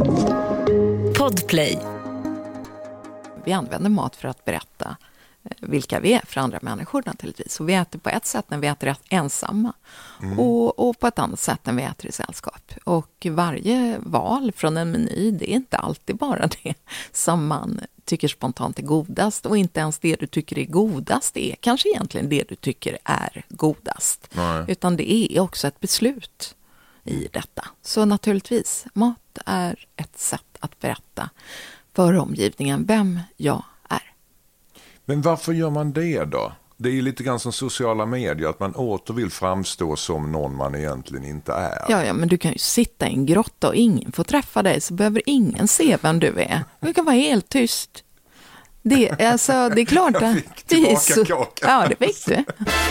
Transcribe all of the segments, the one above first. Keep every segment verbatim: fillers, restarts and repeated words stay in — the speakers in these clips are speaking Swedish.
Podplay. Vi använder mat för att berätta vilka vi är för andra människor naturligtvis. Och vi äter på ett sätt när vi äter ensamma. Mm. Och, och på ett annat sätt när vi äter i sällskap. Och varje val från en meny, det är inte alltid bara det som man tycker spontant är godast. Och inte ens det du tycker är godast är kanske egentligen det du tycker är godast. Nej. Utan det är också ett beslut i detta. Så naturligtvis, mat är ett sätt att berätta för omgivningen vem jag är. Men varför gör man det då? Det är ju lite grann som sociala medier, att man åter vill framstå som någon man egentligen inte är. Ja, ja, men du kan ju sitta i en grotta och ingen får träffa dig, så behöver ingen se vem du är. Du kan vara helt tyst. Det, alltså, det är klart att... Jag fick tillbaka så, kakan. Ja, det fick du.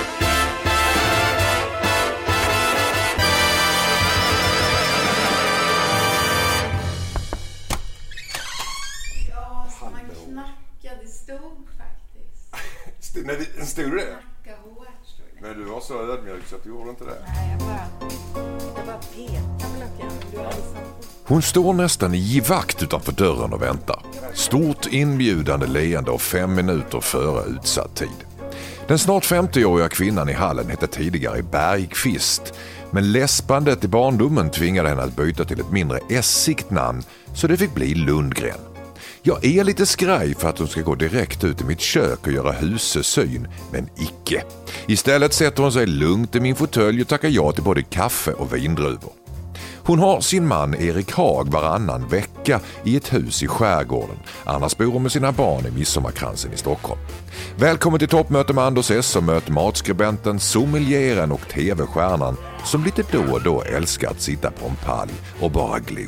Nej, det stod det? Men du var så ödmjuk så att du gjorde inte det. Nej, jag bara, jag bara petade med luckan. Du hade satt. Hon står nästan i givakt utanför dörren och väntar. Stort inbjudande leende och fem minuter före utsatt tid. Den snart femtioåriga kvinnan i hallen hette tidigare Bergqvist. Men läspandet i barndomen tvingade henne att byta till ett mindre essigt namn, så det fick bli Lundgren. Jag är lite skraj för att hon ska gå direkt ut i mitt kök och göra husesyn, men icke. Istället sätter hon sig lugnt i min fåtölj och tackar ja till både kaffe och vindruvor. Hon har sin man Erik Haag varannan vecka i ett hus i skärgården. Annars bor hon med sina barn i Midsommarkransen i Stockholm. Välkommen till toppmöte med Anders S. och möt matskribenten, sommelieren och tv-stjärnan som lite då och då älskar att sitta på en palj och bara glo.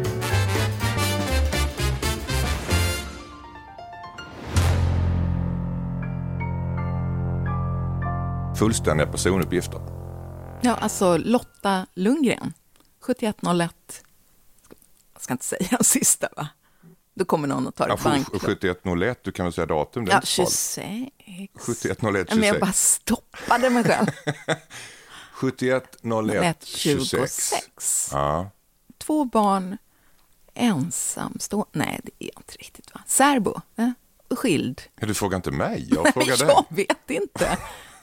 Fullständiga personuppgifter. Ja, alltså Lotta Lundgren. sjuttioett noll ett. Jag ska inte säga sista, va? Då kommer någon att ta det ja, på bank. sjuttioett noll ett, du kan väl säga datum? Det är ja, inte tjugosex. sjuttioett noll ett Men jag bara stoppade mig själv. sjuttioett noll ett tjugosex. Ja. Två barn, ensam stå. Nej, det är inte riktigt, va? Särbo, eh? Skild. Ja, du frågar inte mig, jag frågar dig. Jag vet inte.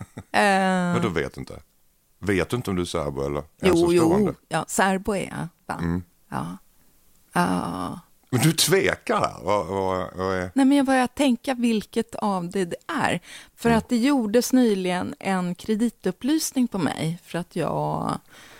Men du vet inte. Vet du inte om du är särbo eller Jo, jo. Ja, särbo är jag, va? Mm. Ja. Ja. Men du tvekar här. Vad, vad, vad är... Nej, men jag börjar tänka vilket av det det är. För mm. att det gjordes nyligen en kreditupplysning på mig för att jag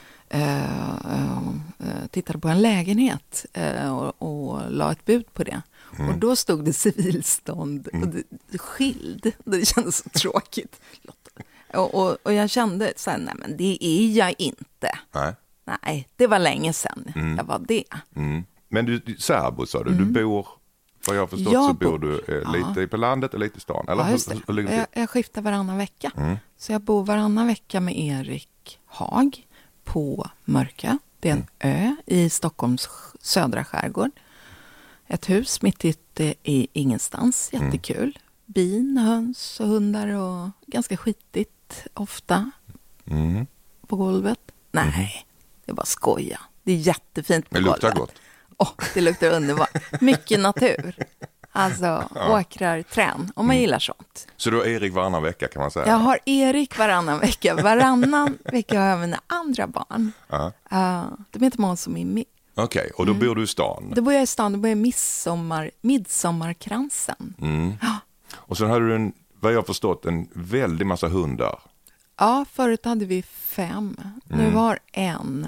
äh, äh, tittade på en lägenhet äh, och, och la ett bud på det. Mm. Och då stod det civilstånd och det, det skild. Det kändes så tråkigt. Och, och, och jag kände så här, nej men det är jag inte. Nej. Nej, det var länge sedan Mm. jag var det. Mm. Men du, särbo sa du, Mm. du bor, vad jag har förstått jag så bor bor, du eh, ja. lite på landet och lite i stan. Eller Ja, just det. hur, hur, hur jag, jag skiftar varannan vecka. Mm. Så jag bor varannan vecka med Erik Haag på Mörkö. Det är en Mm. ö i Stockholms södra skärgård. Ett hus mitt ute i ingenstans. Jättekul. Mm. Bin, höns och hundar och ganska skitigt ofta Mm. på golvet. Nej, Mm. det är bara skoja. Det är jättefint på Det luktar golvet. gott. Oh, det luktar underbart. Mycket natur. Alltså Ja. åkrar, trän. Om man Mm. gillar sånt. Så du har Erik varannan vecka kan man säga? Jag har Erik varannan vecka. Varannan vecka har jag mina andra barn. Ja. Uh, de heter Måns och Mimmi. Okej, okay, och då Mm. bor du i stan? Då bor jag i stan. Då bor jag i midsommar, midsommarkransen. Mm. Ja. Och sen hade du, en, vad jag har förstått, en väldig massa hundar. Ja, förut hade vi fem. Nu Mm. har en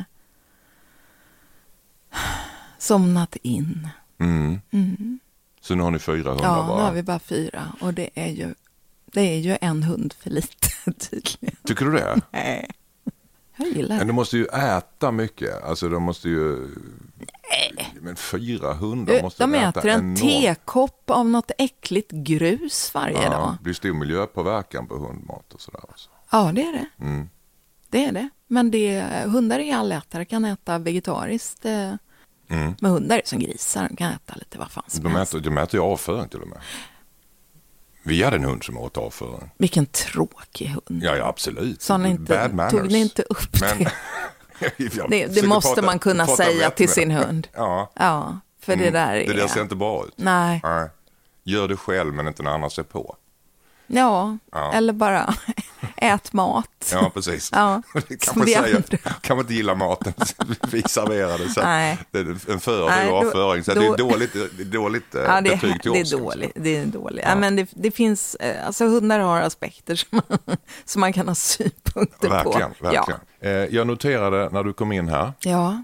somnat in. Mm. Mm. Så nu har ni fyra hundar Ja, bara? nu har vi bara fyra. Och det är ju, det är ju en hund för lite tydligen. Tycker du det? Nej, jag gillar Men det. de måste ju äta mycket. Alltså de måste ju... Nej. Men fyra hundar måste De äta äter en enormt. tekopp av något äckligt grus varje Ja, dag. det blir stor miljöpåverkan på hundmat och sådär. Alltså. Ja, det är det. Mm. Det är det. Men det, hundar är allätare, kan äta vegetariskt. eh, Mm. Men hundar är som grisar, de kan äta lite vad fan som De helst. äter, de äter ju avföring till och med. Vi hade en hund som åt avföring. Vilken tråkig hund. Ja, ja absolut. Så ni inte, Bad manners. tog ni inte upp Men, det? det, det måste prata, man kunna säga till sin hund. Ja. Ja, för mm. det där är... Det där ser inte bra ut. Nej. Nej. Gör det själv men inte när annan ser på. Ja, ja. Eller bara ät mat. Ja, precis. Ja. kan, man säga, kan man inte gilla maten vi serverar det. Så Nej. Det är en för och avföring. Så då, det är dåligt, det är dåligt ja, det, betyg till det oss. Är dåligt, det är dåligt. Ja. Ja, men det, det finns, alltså hundar har aspekter som man, som man kan ha synpunkter verkligen, på. Verkligen. Ja. Jag noterade när du kom in här. Ja.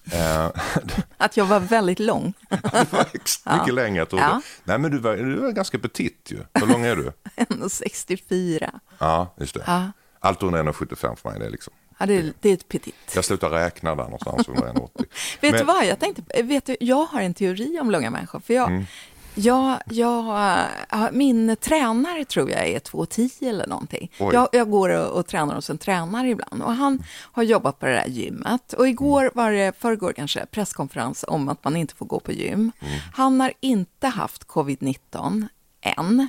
Att jag var väldigt lång. Det var mycket ja. längre, jag trodde. Ja. Nej, men du var, du var ganska petit ju. Hur lång är du? en sextiofyra. Ja, just det. Ja. Allt under en sjuttiofem för mig, det är liksom. Ja, det är, det är ett petit. Jag slutar räkna där någonstans under en åttio. Vet men... du vad, jag tänkte, vet du, jag har en teori om långa människor. För jag, mm. jag, jag, min tränare tror jag är två tio eller någonting. Jag, jag går och, och tränar hos en tränare ibland. Och han har jobbat på det där gymmet. Och igår var det, förrgår kanske, presskonferens om att man inte får gå på gym. Mm. Han har inte haft covid nitton än.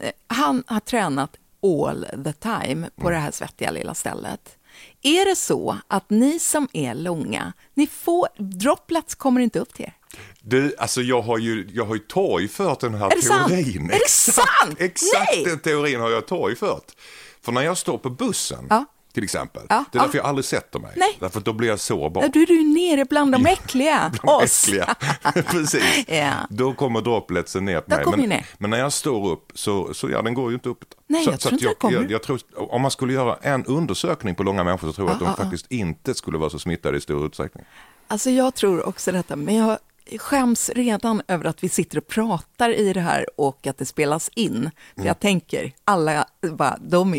Han har tränat all the time på det här svettiga lilla stället. Är det så att ni som är långa, ni får, droplets kommer inte upp till er? Du, alltså jag har ju, jag har ju torgfört den här är teorin. Är det sant? Exakt Nej. Den teorin har jag torgfört. För när jag står på bussen, ja. till exempel, ja. det är därför ja. jag aldrig sätter mig. Nej. Därför att då blir jag sårbar. Ja, då är du nere bland de äckliga. Bland de äckliga, precis. Ja. Då kommer dropletsen ner på mig. Men, ner. men när jag står upp så, så ja, den går ju inte upp. Nej, så, jag så tror inte jag, det kommer. Jag, jag tror, om man skulle göra en undersökning på långa människor så tror jag ah, att de ah, faktiskt ah. inte skulle vara så smittade i stor utsträckning. Alltså jag tror också detta, men jag skäms redan över att vi sitter och pratar i det här och att det spelas in. Mm. För jag tänker, alla bara, de är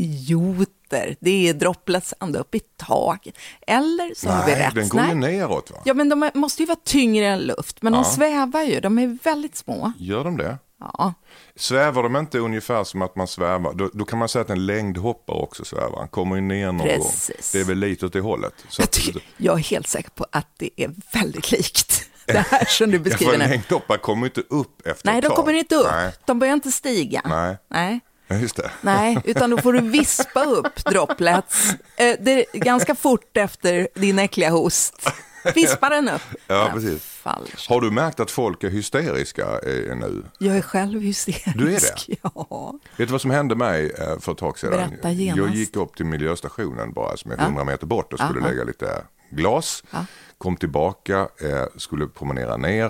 idioter. Det är droplets ända upp i taket. Eller så har vi rätt. Den går ju neråt, va? Ja, men de måste ju vara tyngre än luft. Men ja. de svävar ju, de är väldigt små. Gör de det? Ja. Svävar de inte ungefär som att man svävar, då, då kan man säga att en längdhoppare också svävar. Han kommer ju ner någon Precis. gång. Det är väl lite åt det hållet. Så jag, ty- jag är helt säker på att det är väldigt likt. Det här som du beskriver nu. En längdhoppare kommer inte upp efter Nej, ett de tag. kommer inte upp. Nej. De börjar inte stiga. Nej. Nej. Just det. Nej, utan då får du vispa upp droplets. Eh, det är ganska fort efter din äckliga host. Vispa den upp. Ja, precis. Falsk. Har du märkt att folk är hysteriska eh, nu? Jag är själv hysterisk. Du är det? Ja. Vet du vad som hände mig eh, för ett tag sedan? Berätta genast. Jag gick upp till miljöstationen bara som är hundra ja. meter bort och skulle ja. lägga lite glas. Ja. Kom tillbaka, eh, skulle promenera ner.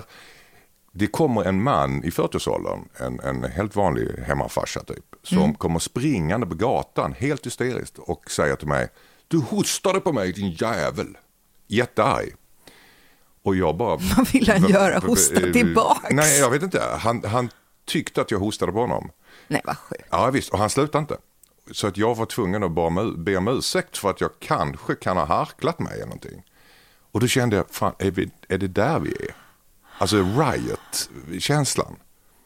Det kommer en man i fyrtioårsåldern, en, en helt vanlig hemmafarsa typ, som mm. kommer springande på gatan helt hysteriskt och säger till mig: du hostade på mig, din jävel. Jättearg. Och jag bara... Vad vill han göra? Hosta tillbaks? Nej, jag vet inte. Han, han tyckte att jag hostade på honom. Nej, vad sjukt. Ja, visst. Och han slutade inte. Så att jag var tvungen att bara be om ursäkt för att jag kanske kan ha harklat mig eller någonting. Och då kände jag, fan, är, vi, är det där vi är? Alltså riot-känslan.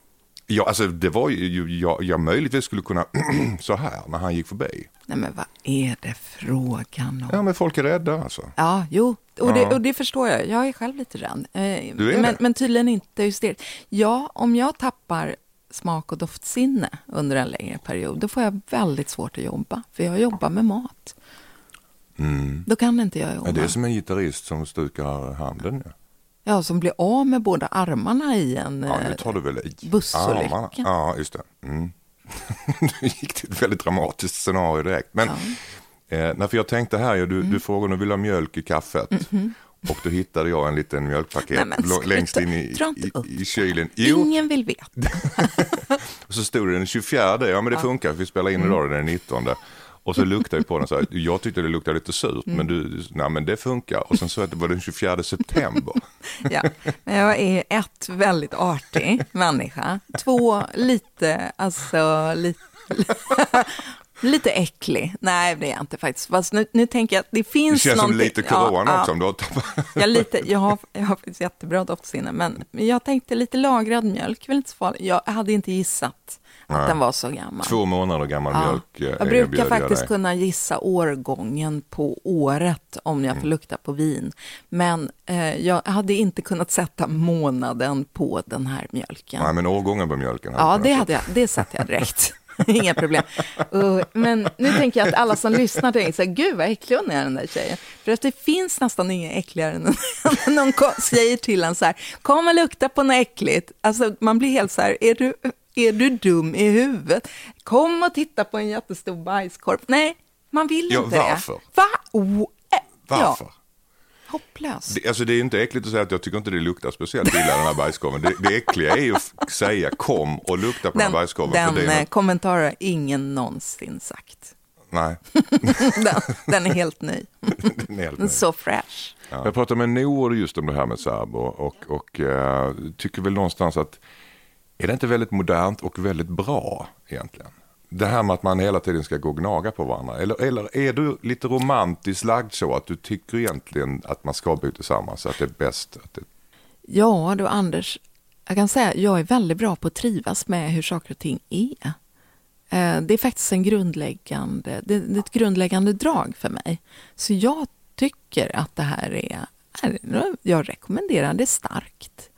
Ja, alltså det var ju, jag, jag möjligtvis skulle kunna så här när han gick förbi. Nej, men vad är det frågan om? Ja, men folk är rädda alltså. Ja, jo, och det, och det förstår jag. Jag är själv lite rädd. Eh, du är men, det? men tydligen inte hysterisk. Ja, om jag tappar smak- och doftsinne under en längre period, då får jag väldigt svårt att jobba. För jag jobbar med mat. Mm. Då kan inte jag jobba. Ja, det är som en gitarrist som stukar handen. Ja. Ja, som blir av med båda armarna i en ja, det tar du väl i. bussolycka. Ja, just det. Mm. Du gick till ett väldigt dramatiskt scenario direkt. Men, ja. eh, för jag tänkte här, du, mm. du frågade om du vill ha mjölk i kaffet. Mm-hmm. Och då hittade jag en liten mjölkpaket Nej, l- längst in i, i, i kylen. Jo. Ingen vill veta. Och så stod det den tjugofjärde. Ja, men det ja. funkar. Vi spelar in idag den nittonde. Och så luktade jag på den så här. Jag tyckte det luktade lite surt, mm. men du, nej men det funkar. Och sen så att det var den tjugofjärde september. Ja, men jag är ett väldigt artig människa. Två lite, alltså lite, lite äcklig. Nej, det är jag inte faktiskt. Fast nu, nu tänker jag att det finns det känns någonting. som lite corona ja, också. Om du har... jag, lite, jag, har, jag har faktiskt jättebra doftsinne, men jag tänkte lite lagrad mjölk. Väl inte så farligt. Jag hade inte gissat att Nej. den var så gammal. Två månader gammal ja. mjölk. Jag brukar faktiskt jag kunna gissa årgången på året om jag får mm. lukta på vin. Men eh, jag hade inte kunnat sätta månaden på den här mjölken. Nej, men årgången på mjölken. Ja, det, hade jag, det satte jag direkt. Inga problem. Uh, men nu tänker jag att alla som lyssnar tänker så här, gud vad äcklig hon är den där tjejen. För att det finns nästan inga äckligare än när någon säger till en så här, kom och lukta på något äckligt. Alltså man blir helt så här, är du, är du dum i huvudet? Kom och titta på en jättestor bajskorv. Nej, man vill ja, inte varför? det. Va? Oh, äh, varför? Ja. Hopplöst. Det, alltså det är inte äckligt att säga att jag tycker inte det luktar speciellt illa den här bajskorven. Det, det äckliga är ju att säga kom och lukta på den, den här bajskorven. Den för det är något... kommentaren har ingen någonsin sagt. Nej. den, den är helt ny. Den är helt den är så fresh. Ja. Jag pratade med Noor just om det här med Säbo och, och, och uh, tycker väl någonstans att är det inte väldigt modernt och väldigt bra egentligen? Det här med att man hela tiden ska gå och gnaga på varandra. Eller, eller är du lite romantiskt lagd så att du tycker egentligen att man ska bo tillsammans, att det är bäst? Att det... Ja, då Anders, jag kan säga att jag är väldigt bra på att trivas med hur saker och ting är. Det är faktiskt en grundläggande, det är ett grundläggande drag för mig. Så jag tycker att det här är, jag rekommenderar det starkt.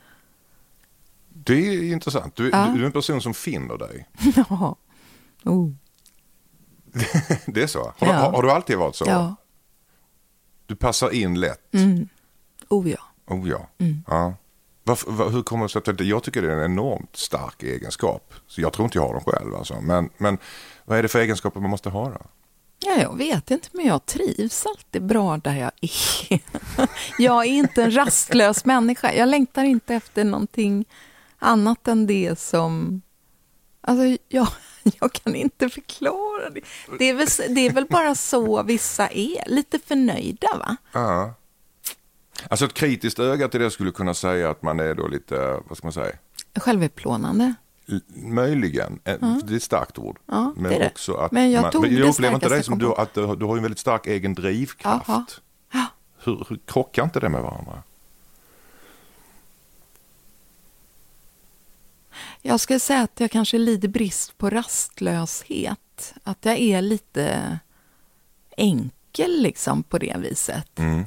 Det är intressant. Du, ja. du är en person som finner dig. Ja. Oh. Det är så? Har, ja. har, har du alltid varit så? Ja. Du passar in lätt? Mm. Oh ja. Oh ja. Mm. Ja. Varför, var, hur kommer det sig att jag tycker det är en enormt stark egenskap? Så jag tror inte jag har dem själv. Alltså. Men, men vad är det för egenskaper man måste ha då? Ja, jag vet inte, men jag trivs alltid bra där jag är. Jag är inte en rastlös människa. Jag längtar inte efter någonting annat än det som... Alltså, jag, jag kan inte förklara det. Det är, väl, det är väl bara så vissa är. Lite förnöjda, va? Ja. Alltså ett kritiskt öga till det skulle kunna säga att man är då lite, vad ska man säga? Självutplånande. L- möjligen. Mm. Det är ett starkt ord. Ja, men det är det. också att men jag, man, tog men jag upplever inte dig som du, på. att du, du har en väldigt stark egen drivkraft. Ja. Hur, hur krockar inte det med varandra? Jag skulle säga att jag kanske lider brist på rastlöshet. Att jag är lite enkel liksom på det viset. Mm.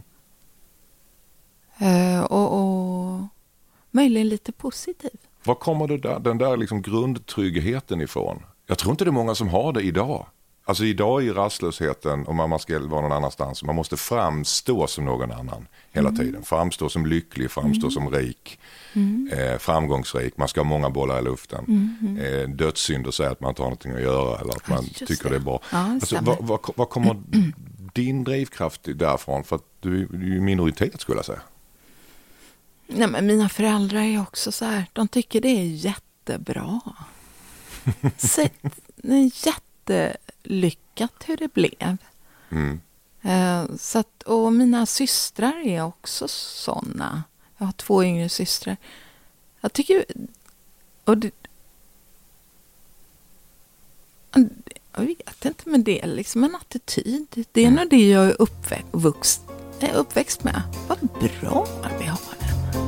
Uh, och, och möjligen lite positiv. Var kommer det där, den där liksom grundtryggheten ifrån? Jag tror inte det är många som har det idag. Alltså idag är rastlösheten om man ska vara någon annanstans. Man måste framstå som någon annan hela mm. tiden. Framstå som lycklig, framstå mm. som rik, mm. eh, framgångsrik. Man ska ha många bollar i luften. Mm. Eh, dödssynd och säga att man inte har någonting att göra eller att man ja, tycker det. det är bra. Ja, det alltså, vad, vad, vad kommer mm. din drivkraft därifrån? För att du, du är minoritet skulle jag säga. Nej, men mina föräldrar är också så här. De tycker det är jättebra. Så, det är jättelyckat hur det blev. Mm. Uh, så att, och mina systrar är också såna. Jag har två yngre systrar. Jag tycker... Och det, jag vet inte, men det är liksom en attityd. Det är mm. nog det jag är uppväxt, är uppväxt med. Vad bra vi har det.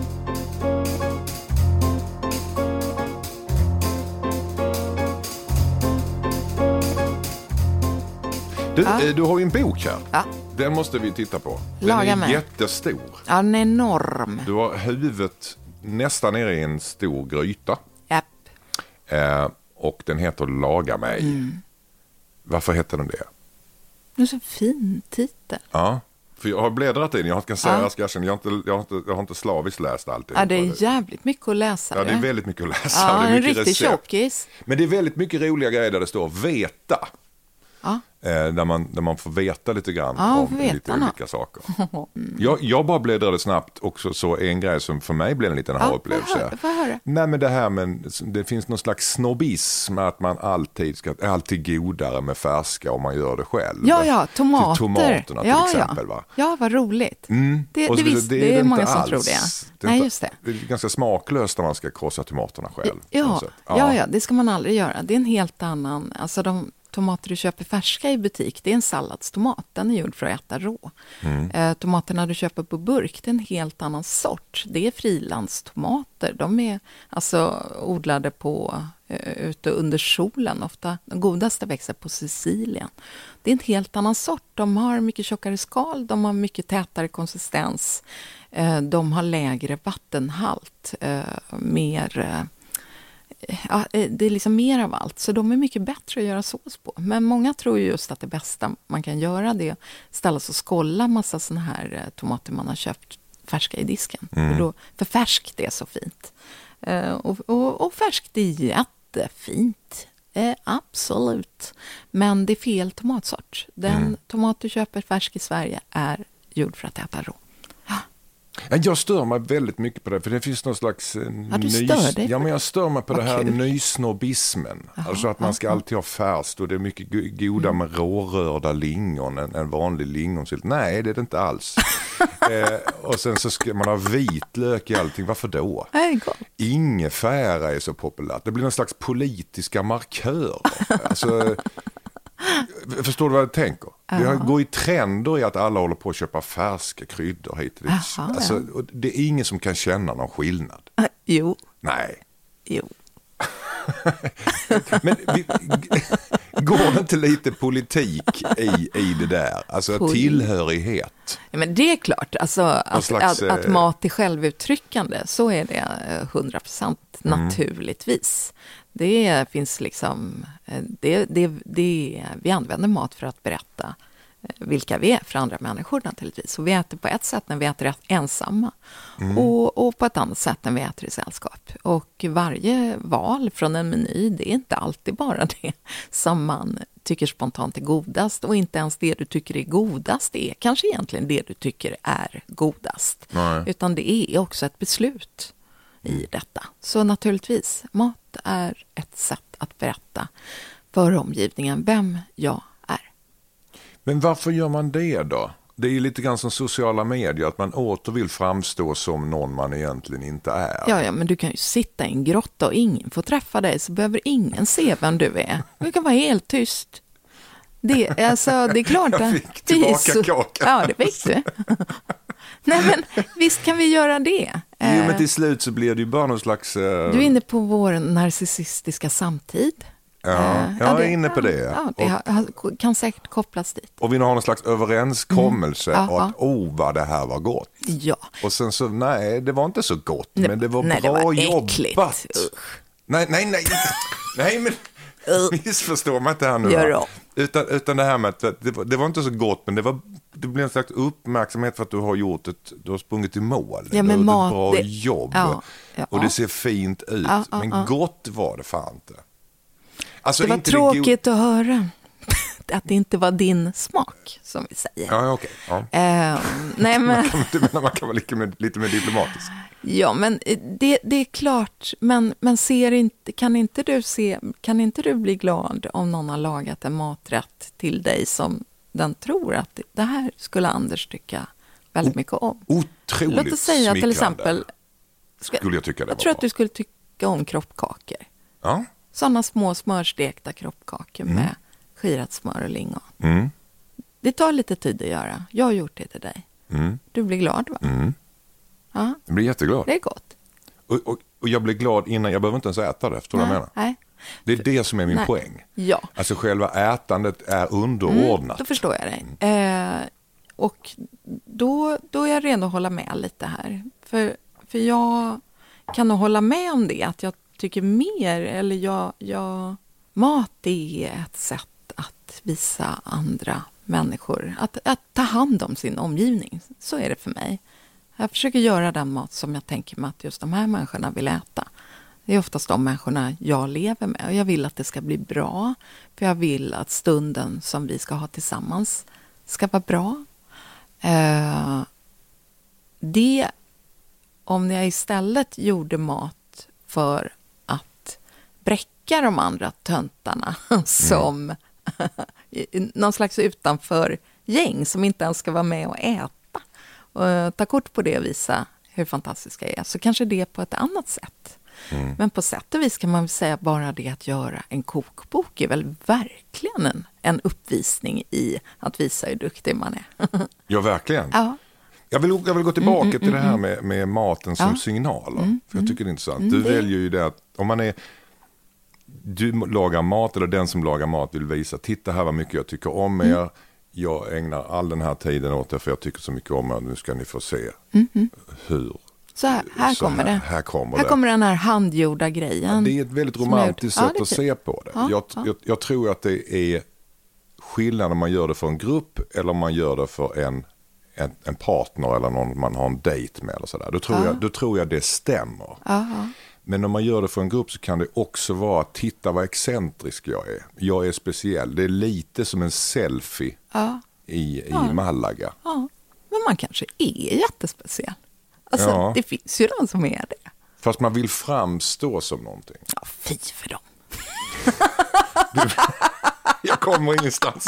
Du, ja. du har ju en bok här. Ja. Den måste vi titta på. Den Laga är mig. jättestor. Ja, den är enorm. Du har huvudet nästan nere i en stor gryta. Japp. Eh, och den heter Laga mig. Mm. Varför heter den det? Det är så fin titel. Ja, för jag har bläddrat in. Jag kan säga ja. jag, jag, har inte, jag, har inte, jag har inte slaviskt läst allt. Ja, det är jävligt mycket att läsa. Ja, det är väldigt mycket att läsa. Ja, det är en riktig tjockis. Men det är väldigt mycket roliga grejer där det står veta. Ja. Eh, där, man, där man får veta lite grann ja, om lite olika saker. Mm. Jag, jag bara bläddrade snabbt också, så en grej som för mig blev en liten ja, upplevelse. Får jag höra? Nej, men det här med, det finns någon slags snobbism att man alltid ska, är alltid godare med färska om man gör det själv. Ja, ja, tomater. Till tomaterna till ja, exempel. Ja. Va? ja, vad roligt. Mm. Det, så, det, visst, det, det är, är många som alls. tror det. det Nej, inte, just det. Det är ganska smaklöst när man ska krossa tomaterna själv. Ja, ja. ja, ja, det ska man aldrig göra. Det är en helt annan, alltså de tomater du köper färska i butik, det är en salladstomat. Den är gjord för att äta rå. Mm. Eh, tomaterna du köper på burk, det är en helt annan sort. Det är frilandstomater. De är alltså odlade på eh, ute under solen. Ofta de godaste växer på Sicilien. Det är en helt annan sort. De har mycket tjockare skal, de har mycket tätare konsistens. Eh, de har lägre vattenhalt, eh, mer... Eh, ja, det är liksom mer av allt. Så de är mycket bättre att göra sås på. Men många tror ju just att det bästa man kan göra det är att ställa sig och skålla massa såna här tomater man har köpt färska i disken. Mm. För, då, för färskt är så fint. Uh, och, och, och färskt är jättefint. Uh, absolut. Men det är fel tomatsort. Den mm. tomat du köper färsk i Sverige är gjord för att äta rå. Jag stör mig väldigt mycket på det, för det finns någon slags ja, du stör dig? Ja, men jag stör mig på Vad det här kul. nysnobbismen. Aha, alltså att man ska aha. alltid ha färskt och det är mycket goda mm. med rårörda lingon, en, en vanlig lingonsylt. Nej, det är det inte alls. eh, och sen så ska man ha vitlök i allting. Varför då? Ingefära är så populärt. Det blir någon slags politiska markörer. Alltså... Förstår du vad jag tänker? Ja. Vi har, går i trender i att alla håller på att köpa färska kryddor hit och dit. Aha, alltså, ja. och det är ingen som kan känna någon skillnad. Uh, jo. Nej. Jo. Men vi, går det inte lite politik i, i det där? Alltså Pol- tillhörighet. Ja, men det är klart. Alltså, att, slags, att, att mat är självuttryckande, så är det hundra procent mm. naturligtvis. Det finns liksom, det, det, det, vi använder mat för att berätta vilka vi är för andra människor naturligtvis. Och vi äter på ett sätt när vi äter ensamma mm. och, och på ett annat sätt när vi äter i sällskap. Och varje val från en meny, det är inte alltid bara det som man tycker spontant är godast. Och inte ens det du tycker är godast är kanske egentligen det du tycker är godast. Nej. Utan det är också ett beslut i detta. Så naturligtvis, mat är ett sätt att berätta för omgivningen vem jag är. Men varför gör man det då? Det är ju lite grann som sociala medier, att man åter vill framstå som någon man egentligen inte är. Ja, ja, men du kan ju sitta i en grotta och ingen får träffa dig, så behöver ingen se vem du är. Du kan vara helt tyst. Det, alltså, det är klart att... Jag fick tillbaka så, kakan. Ja, det fick du. Nej, men visst kan vi göra det. Jo, men till slut så blir det ju bara någon slags... Uh... Du är inne på vår narcissistiska samtid. Ja, jag ja, är det, inne på det. Ja, det och, kan säkert kopplas dit. Och vi har någon slags överenskommelse mm. ja, att oh, vad det här var gott. Ja. Och sen så, nej, det var inte så gott, nej, men det var nej, bra det var jobbat. Nej, nej, nej. Nej, men missförstår man inte här nu. Gör utan, utan det här med att det var, det var inte så gott, men det var det blir en slags uppmärksamhet för att du har gjort ett, du har sprungit i mål. Ja, men du mat, ett bra det, jobb. Ja, ja, och det ser fint ut. Ja, ja, men ja. gott var det fan inte. Alltså, det var inte tråkigt det go- att höra att det inte var din smak, som vi säger. Ja, okej. Okay. Ja. Uh, nej, men... man, kan, du menar, man kan vara lite mer, lite mer diplomatisk. Ja, men det, det är klart. Men, men ser inte, kan, inte du se, kan inte du bli glad om någon har lagat en maträtt till dig som den tror att det här skulle Anders tycka väldigt mycket om? Otroligt Låt oss säga till exempel... Ska, skulle jag tycka det jag var tror bra. att du skulle tycka om kroppkakor. Ja. Sådana små smörstekta kroppkakor mm. med skirat smör och lingon. Mm. Det tar lite tid att göra. Jag har gjort det till dig. Mm. Du blir glad, va? Mm. Ja. Jag blir jätteglad. Det är gott. Och, och, och jag blir glad innan, jag behöver inte ens äta det, efter vad jag menar. Nej. Det är det som är min Nej. poäng. Ja. Alltså själva ätandet är underordnat. Mm, då förstår jag dig. Eh, och då, då är jag redo att hålla med lite här. För, för jag kan nog hålla med om det. Att jag tycker mer, eller jag, jag... Mat är ett sätt att visa andra människor. Att, att ta hand om sin omgivning. Så är det för mig. Jag försöker göra den mat som jag tänker mig att just de här människorna vill äta. Det är oftast de människorna jag lever med. Och jag vill att det ska bli bra. För jag vill att stunden som vi ska ha tillsammans ska vara bra. Eh, det, om jag istället gjorde mat för att bräcka de andra töntarna mm. som någon slags utanför gäng som inte ens ska vara med och äta. Och ta kort på det och visa hur fantastiska jag är. Så kanske det är på ett annat sätt. Mm. Men på sätt och vis kan man väl säga bara det att göra en kokbok är väl verkligen en, en uppvisning i att visa hur duktig man är. Ja, verkligen. Ja. Jag vill, jag vill gå tillbaka mm, mm, till det här mm. med, med maten som ja. signaler. Mm, för jag tycker det är intressant. mm, Du det... väljer ju det att om man är du lagar mat eller den som lagar mat vill visa, titta här vad mycket jag tycker om er. Mm. Jag ägnar all den här tiden åt det för jag tycker så mycket om er. Nu ska ni få se mm, mm. hur Så här, här så kommer här, det. Här kommer, här det. kommer den här handgjorda grejen. Ja, det är ett väldigt romantiskt sätt ja, att se på det. Ja, jag, ja. Jag, jag tror att det är skillnad om man gör det för en grupp eller om man gör det för en, en, en partner eller någon man har en dejt med. Eller så där. Då, tror ja. jag, då tror jag det stämmer. Ja. Men om man gör det för en grupp så kan det också vara, titta vad excentrisk jag är. Jag är speciell. Det är lite som en selfie Ja. i, i Ja. Malaga. Ja, men man kanske är jättespeciell. Alltså, Ja. det finns ju de som är det. Fast man vill framstå som någonting. Ja, fy för dem. Jag kommer ingenstans.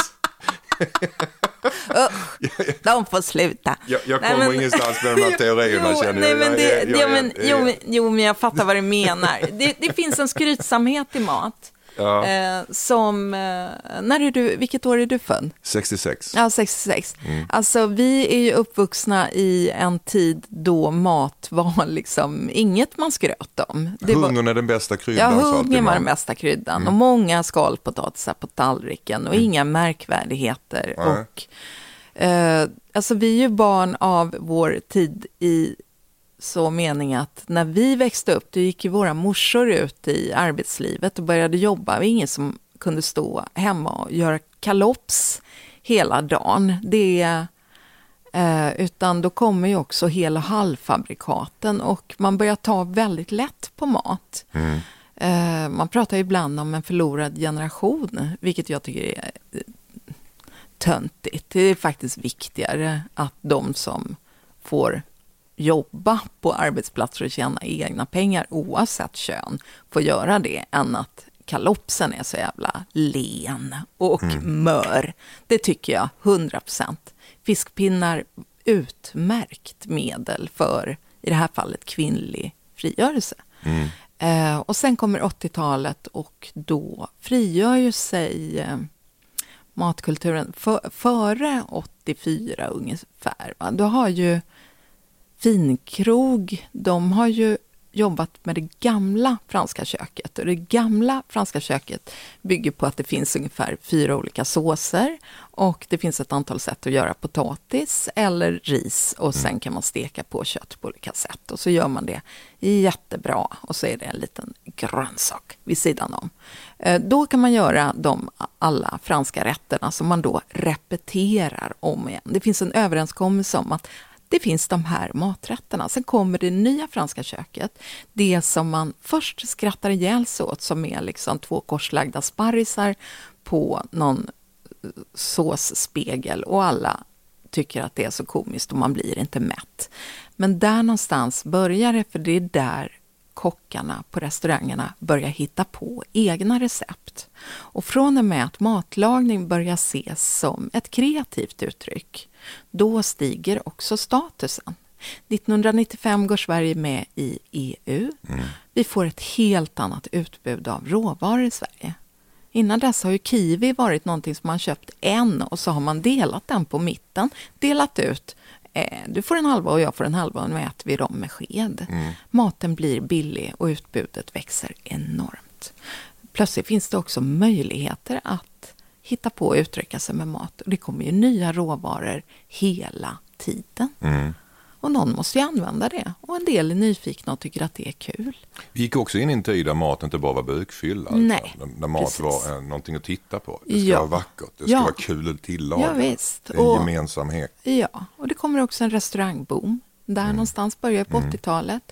Usch, de får sluta. Jag, jag kommer nej, men, ingenstans med de här teorierna, jo, känner nej, jag. Men det, jag, jag, jo, men, jag, jo, jo, men jag fattar vad du menar. Det, det finns en skrytsamhet i mat. Ja. Eh, som, eh, när är du, vilket år är du född? sextiosex. Ja, sextiosex. Mm. Alltså vi är ju uppvuxna i en tid då mat var liksom inget man skröt om. Det hungern var, är den bästa kryddan. Ja, hungern var den bästa kryddan. Mm. Och många skalpotatisar på tallriken och mm. inga märkvärdigheter. Mm. Och, eh, alltså vi är ju barn av vår tid i så mening att när vi växte upp, då gick ju våra morsor ut i arbetslivet och började jobba. Det var ingen som kunde stå hemma och göra kalops hela dagen. Det, eh, utan då kommer ju också hel- och halvfabrikaten och man börjar ta väldigt lätt på mat. Mm. Eh, man pratar ibland om en förlorad generation, vilket jag tycker är eh, töntigt. Det är faktiskt viktigare att de som får jobba på arbetsplatser och tjäna egna pengar oavsett kön får göra det än att kalopsen är så jävla len och mm. mör. Det tycker jag hundra procent. Fiskpinnar utmärkt medel för i det här fallet kvinnlig frigörelse. Mm. Eh, och sen kommer åttiotalet och då frigör ju sig eh, matkulturen för, före åttiofyra ungefär. Va? Då har ju Finkrog, de har ju jobbat med det gamla franska köket och det gamla franska köket bygger på att det finns ungefär fyra olika såser och det finns ett antal sätt att göra potatis eller ris och sen kan man steka på kött på olika sätt och så gör man det jättebra och så är det en liten grönsak vid sidan om. Då kan man göra de alla franska rätterna som man då repeterar om igen. Det finns en överenskommelse om att det finns de här maträtterna. Sen kommer det nya franska köket. Det som man först skrattar ihjäl sig åt som är liksom två korslagda sparrisar på någon såsspegel. Och alla tycker att det är så komiskt och man blir inte mätt. Men där någonstans börjar det, för det är där kockarna på restaurangerna börjar hitta på egna recept. Och från och med att matlagning börjar ses som ett kreativt uttryck, då stiger också statusen. nittonhundranittiofem går Sverige med i E U. Mm. Vi får ett helt annat utbud av råvaror i Sverige. Innan dess har ju kiwi varit någonting som man köpt en och så har man delat den på mitten, delat ut. Du får en halva och jag får en halva och nu äter vi dem med sked. Mm. Maten blir billig och utbudet växer enormt. Plötsligt finns det också möjligheter att hitta på och uttrycka sig med mat. Och det kommer ju nya råvaror hela tiden. Mm. Och någon måste ju använda det. Och en del är nyfikna och tycker att det är kul. Vi gick också in i en tid där mat inte bara var bukfylla. Nej, där, där mat precis. var eh, någonting att titta på. Det ska ja. vara vackert. Det ska ja. vara kul att tillaga. Ja, visst. En och, gemensamhet. Ja, och det kommer också en restaurangboom. Där mm. någonstans börjar på mm. åttiotalet.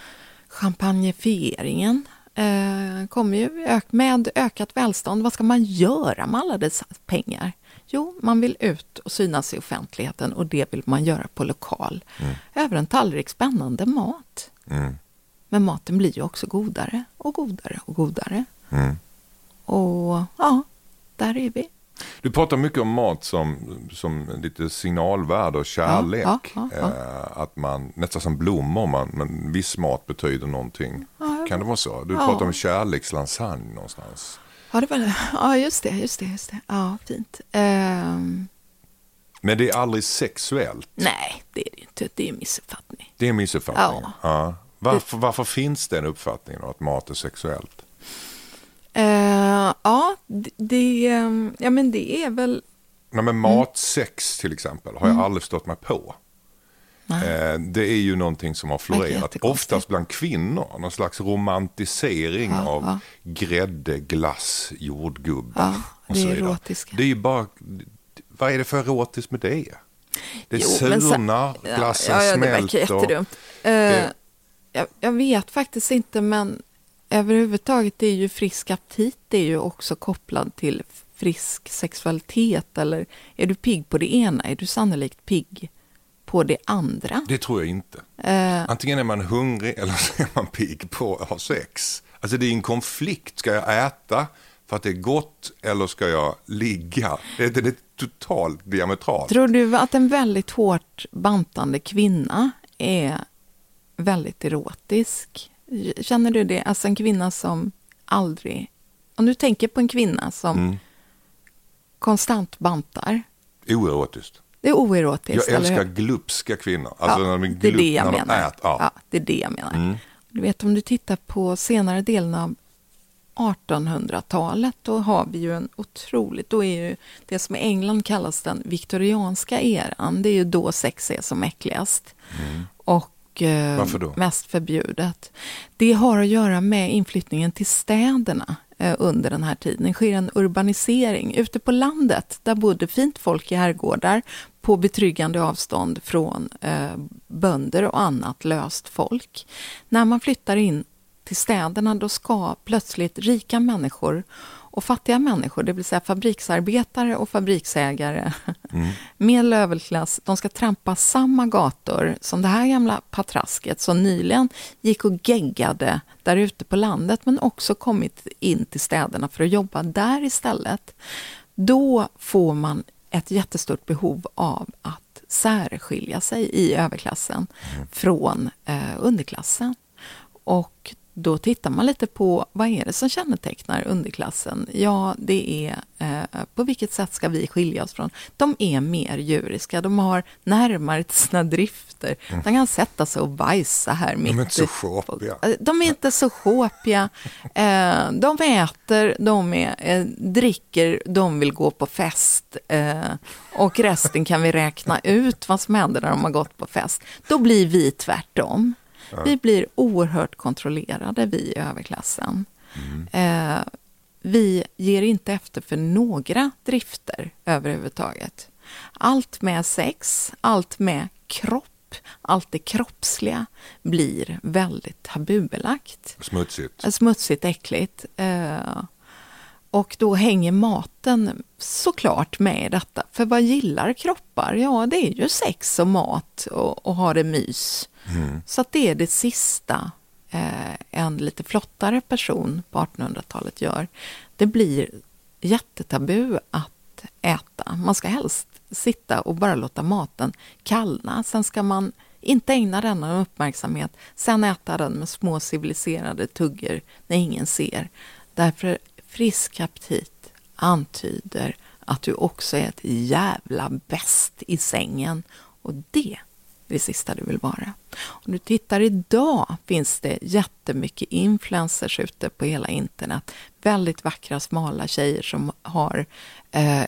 Champagnefieringen eh, kommer ju ök- med ökat välstånd. Vad ska man göra med alla dessa pengar? Jo, man vill ut och synas i offentligheten och det vill man göra på lokal. Mm. Över en tallrik spännande mat. Mm. Men maten blir ju också godare och godare och godare. Mm. Och ja, där är vi. Du pratar mycket om mat som, som lite signalvärde och kärlek. Ja, ja, ja, ja. Eh, att man, nästan som blommor, man, men viss mat betyder någonting. Ja, kan det vara så? Du ja. pratar om kärlekslasagne någonstans. Ja, det var, ja, just det, just det, just det. Ja, fint. Um... Men det är aldrig sexuellt? Nej, det är det inte. Det är en missuppfattning. Det är en missuppfattning? Ja. ja. Varför, varför finns den uppfattningen att mat är sexuellt? Uh, ja, det, ja, men det är väl... Nej, men matsex till exempel har jag mm. aldrig stått mig på. Eh, det är ju någonting som har florerat. Oftast bland kvinnor. Någon slags romantisering ja, av ja. grädde, glass, jordgubbar. Ja, det och så är vidare. erotiska. Det är ju bara... Vad är det för erotiskt med det? Det är surna, glassen ja, ja, smälter. Det verkar jättedumt. Uh, det... jag, jag vet faktiskt inte, men överhuvudtaget är ju frisk aptit är ju också kopplad till frisk sexualitet. Eller är du pigg på det ena, är du sannolikt pigg på det andra. Det tror jag inte. Uh, Antingen är man hungrig eller så är man pigg på att ha sex. Alltså det är en konflikt. Ska jag äta för att det är gott eller ska jag ligga? Det, det, det är totalt diametralt. Tror du att en väldigt hårt bantande kvinna är väldigt erotisk? Känner du det? Alltså en kvinna som aldrig... Om du tänker på en kvinna som mm. konstant bantar. Oerotiskt. Det är oerotiskt. Jag älskar glupska kvinnor. Alltså ja, när de är det är det jag när menar. Ät, ja. ja, det är det jag menar. Mm. Du vet, om du tittar på senare delen av artonhundratalet, då har vi ju en otroligt, då är ju det som i England kallas den viktorianska eran, det är ju då sex är som äckligast. Mm. Och eh, Varför då? Mest förbjudet. Det har att göra med inflyttningen till städerna eh, under den här tiden. Det sker en urbanisering. Ute på landet, där bodde fint folk i herrgårdar på betryggande avstånd från eh, bönder och annat löst folk. När man flyttar in till städerna, då ska plötsligt rika människor och fattiga människor, det vill säga fabriksarbetare och fabriksägare mm. med överklass, de ska trampa samma gator som det här gamla patrasket som nyligen gick och geggade där ute på landet, men också kommit in till städerna för att jobba där istället. Då får man ett jättestort behov av att särskilja sig i överklassen mm. från eh, underklassen. Och då tittar man lite på vad är det som kännetecknar underklassen. Ja, det är eh, på vilket sätt ska vi skilja oss från. De är mer djuriska, de har närmare till sina drifter. Mm. De kan sätta sig och bajsa här mitt. De är inte så sjåpiga. De är inte så sjåpiga. Eh, de äter, de är, eh, dricker, de vill gå på fest. Eh, och resten kan vi räkna ut vad som händer när de har gått på fest. Då blir vi tvärtom. Ja. Vi blir oerhört kontrollerade, vi i överklassen. Mm. Eh, vi ger inte efter för några drifter överhuvudtaget. Allt med sex, allt med kropp, allt det kroppsliga blir väldigt tabubelagt. Smutsigt. Smutsigt, äckligt. Eh, och då hänger maten såklart med i detta. För vad gillar kroppar? Ja, det är ju sex och mat och, och ha det mys. Mm. Så att det är det sista eh, en lite flottare person på artonhundratalet gör. Det blir jättetabu att äta. Man ska helst sitta och bara låta maten kallna. Sen ska man inte ägna den någon uppmärksamhet. Sen äta den med små civiliserade tugger när ingen ser. Därför frisk aptit antyder att du också är ett jävla bäst i sängen. Och det det sista du vill vara. Om du tittar idag finns det jättemycket influencers ute på hela internet. Väldigt vackra, smala tjejer som har eh,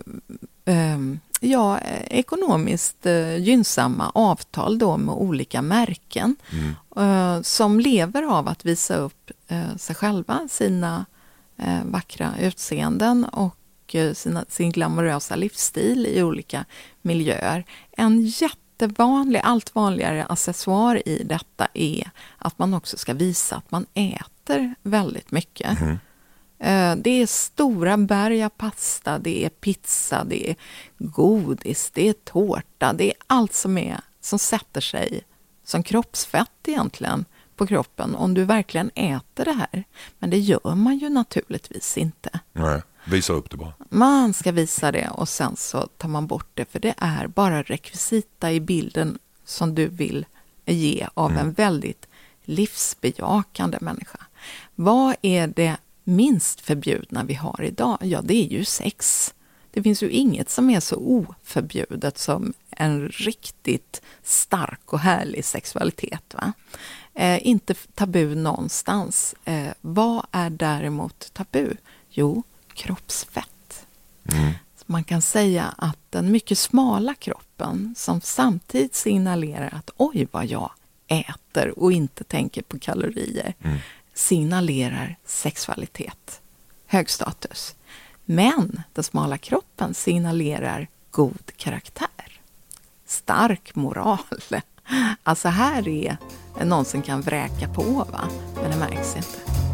eh, ja, ekonomiskt eh, gynnsamma avtal då med olika märken. Mm. Eh, som lever av att visa upp eh, sig själva, sina eh, vackra utseenden och eh, sina, sin glamorösa livsstil i olika miljöer. En jätte Det vanliga, allt vanligare accessoar i detta är att man också ska visa att man äter väldigt mycket. Mm. Det är stora berg av pasta, det är pizza, det är godis, det är tårta, det är allt som är som sätter sig som kroppsfett egentligen på kroppen om du verkligen äter det här. Men det gör man ju naturligtvis inte. Nej. Visa upp det bara. Man ska visa det och sen så tar man bort det, för det är bara rekvisita i bilden som du vill ge av mm. en väldigt livsbejakande människa. Vad är det minst förbjudna vi har idag? Ja, det är ju sex. Det finns ju inget som är så oförbjudet som en riktigt stark och härlig sexualitet, va? Eh, inte tabu någonstans. Eh, vad är däremot tabu? Jo, kroppsfett. Mm. man kan säga att den mycket smala kroppen som samtidigt signalerar att oj vad jag äter och inte tänker på kalorier, mm. signalerar sexualitet, hög status. Men den smala kroppen signalerar god karaktär, stark moral. Alltså här är någon som kan vräka på, va? Men det märks inte.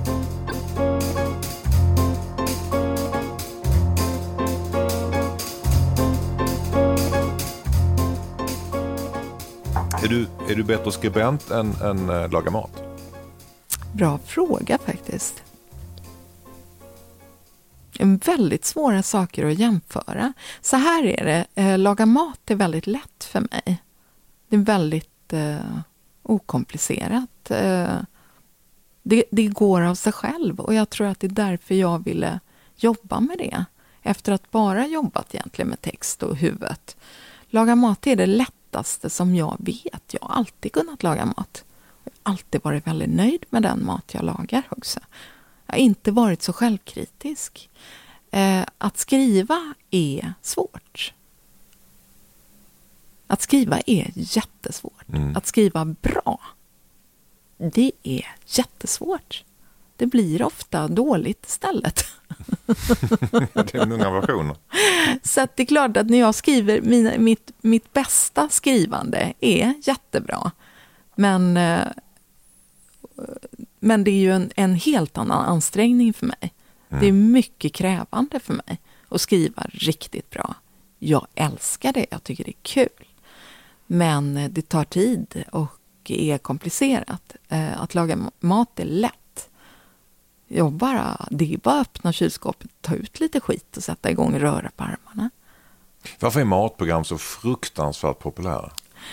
Är du, är du bättre skribent än, än äh, laga mat? Bra fråga faktiskt. En väldigt svåra saker att jämföra. Så här är det, eh, laga mat är väldigt lätt för mig. Det är väldigt eh, okomplicerat. Eh, det, det går av sig själv och jag tror att det är därför jag ville jobba med det. Efter att bara jobbat egentligen med text och huvudet. Laga mat är det lättaste som jag vet. Jag har alltid kunnat laga mat. Jag har alltid varit väldigt nöjd med den mat jag lagar också. Jag har inte varit så självkritisk. Eh, att skriva är svårt. Att skriva är jättesvårt. Mm. Att skriva bra, det är jättesvårt. Det blir ofta dåligt istället. Det är många versioner. Så att det är klart att när jag skriver, mina, mitt, mitt bästa skrivande är jättebra. Men, eh, men det är ju en, en helt annan ansträngning för mig. Mm. Det är mycket krävande för mig att skriva riktigt bra. Jag älskar det, jag tycker det är kul. Men det tar tid och är komplicerat. Att laga mat är lätt. Jag bara, det är bara att öppna kylskåpet, ta ut lite skit och sätta igång och röra på armarna. Varför är matprogram så fruktansvärt populära?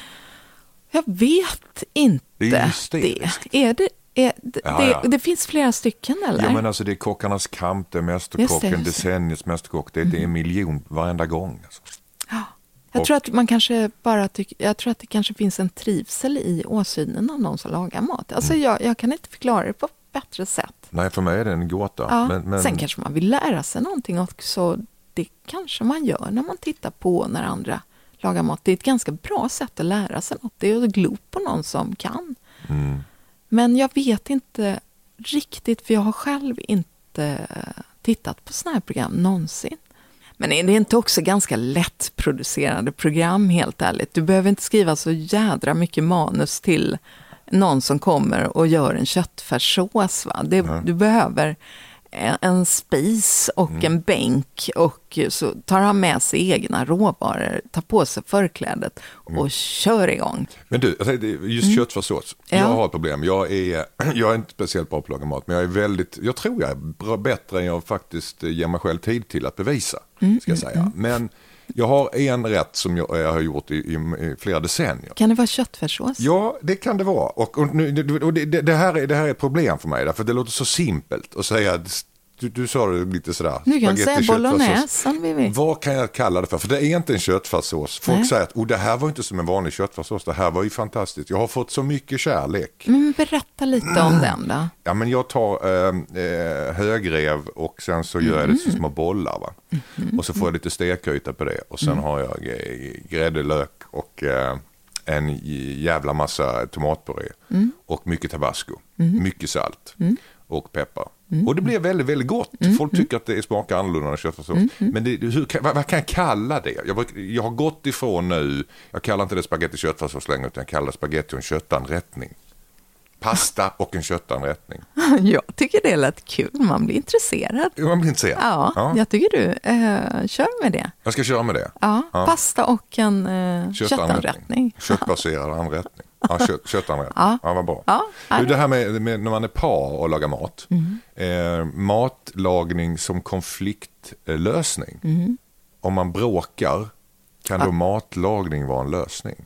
Jag vet inte. Det är ju hysteriskt. Det. Är det, är, det, ja, det, ja. det finns flera stycken, eller? Ja, men alltså det är Kockarnas kamp, det är Mästerkocken, decenniets Mästerkock. Det är, mm. det är en miljon varenda gång. Alltså. Ja. Jag och, tror att man kanske bara tycker, jag tror att det kanske finns en trivsel i åsynen av någon som lagar mat. Alltså mm. jag, jag kan inte förklara det på ett bättre sätt. Nej, för mig är det en gåta. Ja. Men, men... Sen kanske man vill lära sig någonting också. Det kanske man gör när man tittar på när andra lagar mat. Det är ett ganska bra sätt att lära sig något. Det är att glo på någon som kan. Mm. Men jag vet inte riktigt, för jag har själv inte tittat på såna här program någonsin. Men är det inte också ganska lättproducerade program, helt ärligt? Du behöver inte skriva så jädra mycket manus till någon som kommer och gör en köttfärssås, va? Det, mm. Du behöver en, en spis och mm. en bänk, och så tar han med sig egna råvaror, tar på sig förklädet och mm. kör igång. Men du, just mm. köttfärssås. Jag ja. har ett problem. Jag är, jag är inte speciellt bra på att laga mat, men jag är väldigt, jag tror jag är bra, bättre än jag faktiskt ger mig själv tid till att bevisa, mm. ska jag säga. Mm. Men jag har en rätt som jag, jag har gjort i, i, i flera decennier. Kan det vara köttfärssås? Ja, det kan det vara. Och, och, nu, och det, det, här är, det här är ett problem för mig, därför det låter så simpelt att säga, du, du sa det lite sådär. Du kan säga bolognese om vi vill. Vad kan jag kalla det för? För det är inte en köttfärssås. Folk Nej. säger att oh, det här var inte som en vanlig köttfärssås, det här var ju fantastiskt. Jag har fått så mycket kärlek. Men berätta lite mm. om den då. Ja, men jag tar äh, högrev och sen så gör jag det som små bollar, va? Mm. Och så får jag lite stekyta på det. Och sen mm. har jag äh, gräddelök och äh, en jävla massa tomatpuré. Mm. Och mycket tabasco. Mm. Mycket salt. Mm. Och peppar. Mm. Och det blir väldigt, väldigt gott. Mm. Folk tycker att det smakar annorlunda än köttfärssås. Mm. Men det, hur, vad, vad kan jag kalla det? Jag, jag har gått ifrån nu, jag kallar inte det spaghetti köttfärssås längre, utan jag kallar det spaghetti och en köttanrättning. Pasta och en köttanrättning. Jag tycker det lät kul, man blir intresserad. Man blir intresserad? Ja, ja. Jag tycker du, eh, kör med det. Jag ska köra med det? Ja, ja. Pasta och en eh, köttanrättning. Köttbaserad anrättning. Ja, kött, köttanrättning. Ja. Ja, vad bra. Ja, du, det här med, med när man är par och lagar mat. Mm. Eh, matlagning som konfliktlösning. Mm. Om man bråkar, kan ja. då matlagning vara en lösning?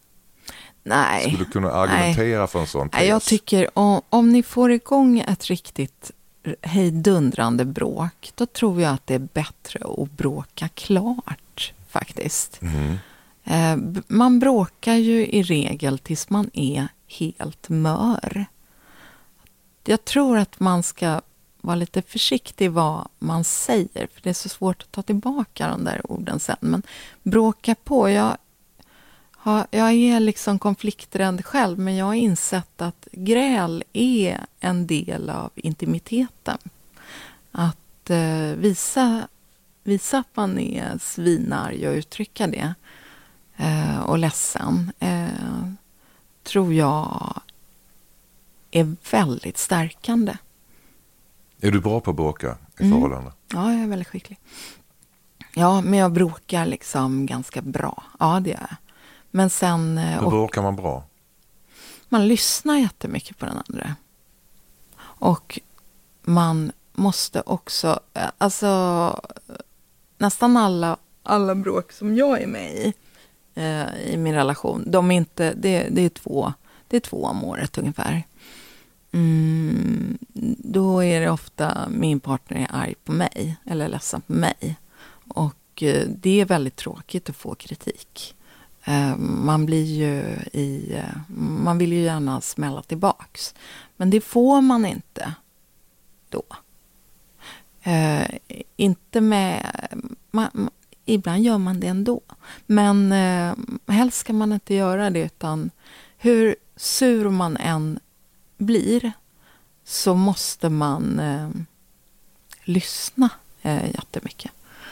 Nej. Skulle du kunna argumentera Nej. för en sån tes? Jag tycker om, om ni får igång ett riktigt hejdundrande bråk, då tror jag att det är bättre att bråka klart faktiskt. Mm. Eh, man bråkar ju i regel tills man är helt mör. Jag tror att man ska vara lite försiktig vad man säger. För det är så svårt att ta tillbaka de där orden sen. Men bråka på. Jag, har, jag är liksom konflikträdd själv. Men jag har insett att gräl är en del av intimiteten. Att eh, visa, visa att man är svinarg och uttrycka det. Eh, och ledsen. Eh, tror jag är väldigt stärkande. Är du bra på att bråka i Mm. förhållande? Ja, jag är väldigt skicklig. Ja, men jag bråkar liksom ganska bra. Ja, det gör jag. Men sen... Hur och bråkar man bra? man lyssnar jättemycket på den andra. Och man måste också... Alltså, nästan alla, alla bråk som jag är med i, eh, i min relation, de är inte... Det, det är två... Det är två om året ungefär. Mm, då är det ofta min partner är arg på mig eller ledsen på mig. Och eh, det är väldigt tråkigt att få kritik. Eh, man blir ju i... Eh, man vill ju gärna smälla tillbaks. Men det får man inte då. Eh, inte med... Man, ibland gör man det ändå. Men eh, helst ska man inte göra det, utan hur sur man än blir så måste man eh, lyssna eh, jättemycket.